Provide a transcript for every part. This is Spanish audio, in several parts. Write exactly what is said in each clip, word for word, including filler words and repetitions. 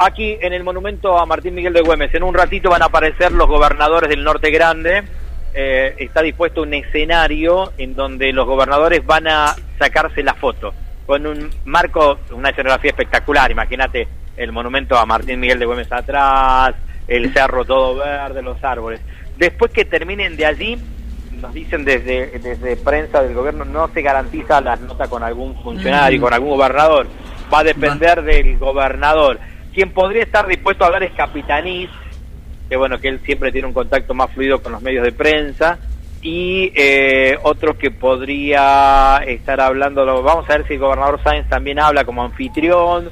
aquí en el monumento a Martín Miguel de Güemes. En un ratito van a aparecer los gobernadores del Norte Grande. Eh, está dispuesto un escenario en donde los gobernadores van a sacarse la foto con un marco, una escenografía espectacular. Imagínate el monumento a Martín Miguel de Güemes atrás, el cerro todo verde, los árboles. Después que terminen de allí, nos dicen desde desde prensa del gobierno, no se garantiza la nota con algún funcionario, mm. con algún gobernador. Va a depender del gobernador. Quien podría estar dispuesto a hablar es Capitanís, que bueno, que él siempre tiene un contacto más fluido con los medios de prensa, y eh, otro que podría estar hablando, vamos a ver si el gobernador Sáenz también habla como anfitrión,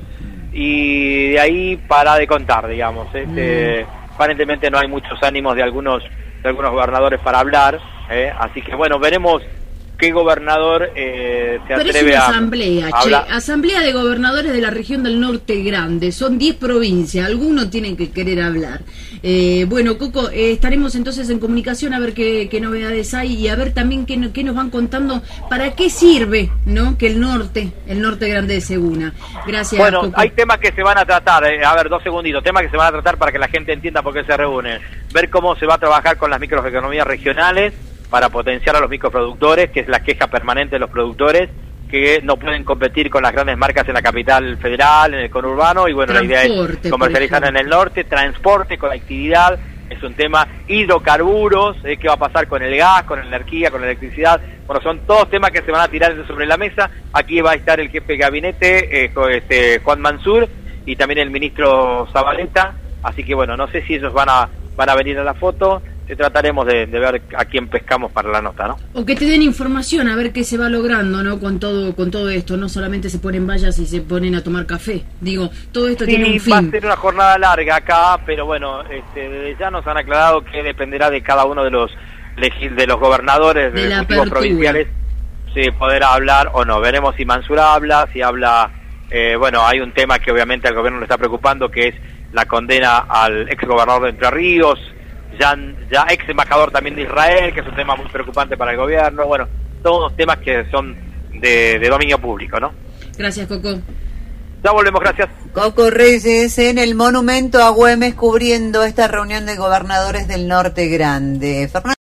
y de ahí para de contar, digamos. Este, mm. Aparentemente no hay muchos ánimos de algunos de algunos gobernadores para hablar, eh, así que bueno, veremos qué gobernador eh, se Pero atreve es una a asamblea, a che, hablar. asamblea de gobernadores de la región del Norte Grande, son diez provincias, algunos tienen que querer hablar. Eh, bueno, Coco, eh, estaremos entonces en comunicación a ver qué, qué novedades hay y a ver también qué, qué nos van contando, para qué sirve, ¿no?, que el norte, el Norte Grande se una. Gracias, Bueno, Coco. hay temas que se van a tratar, eh, a ver, dos segunditos, temas que se van a tratar para que la gente entienda por qué se reúnen. Ver cómo se va a trabajar con las microeconomías regionales para potenciar a los microproductores, que es la queja permanente de los productores, que no pueden competir con las grandes marcas en la capital federal, en el conurbano, y bueno, transporte, la idea es comercializar en el norte, transporte, conectividad, es un tema, hidrocarburos, eh, qué va a pasar con el gas, con la energía, con la electricidad. Bueno, son todos temas que se van a tirar sobre la mesa. Aquí va a estar el jefe de gabinete, eh, este, Juan Mansur, y también el ministro Zabaleta, así que bueno, no sé si ellos van a, van a venir a la foto. Te trataremos de, de ver a quién pescamos para la nota, ¿no? O que te den información a ver qué se va logrando, ¿no? Con todo con todo esto, no solamente se ponen vallas y se ponen a tomar café. Digo, todo esto sí, tiene un fin. Va a ser una jornada larga acá, pero bueno, este, desde ya nos han aclarado que dependerá de cada uno de los de los gobernadores de, de los provinciales si podrá hablar o no. Veremos si Mansur habla, si habla. Eh, bueno, hay un tema que obviamente al gobierno le está preocupando, que es la condena al ex gobernador de Entre Ríos. Ya, ya ex embajador también de Israel, que es un tema muy preocupante para el gobierno. Bueno, todos temas que son de, de dominio público, ¿no? Gracias, Coco. Ya volvemos, gracias. Coco Reyes en el monumento a Güemes cubriendo esta reunión de gobernadores del Norte Grande. Fernando